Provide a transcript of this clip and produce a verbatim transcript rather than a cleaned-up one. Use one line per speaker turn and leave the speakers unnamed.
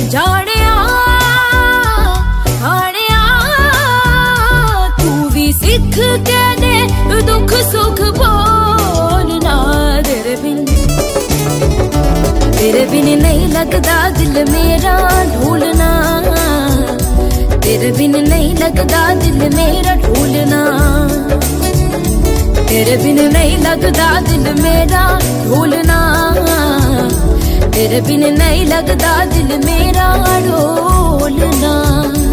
जानिया हानिया तू भी सिख के दे दुख सुख बोलना तेरे बिन तेरे बिन नहीं लगदा दिल मेरा ढूलना तेरे बिन नहीं लगदा दिल मेरा ढूलना तेरे बिन नहीं लगदा दिल मेरा ढूलना तेरे बिन नहीं लगदा दिल मेरा ढोलना।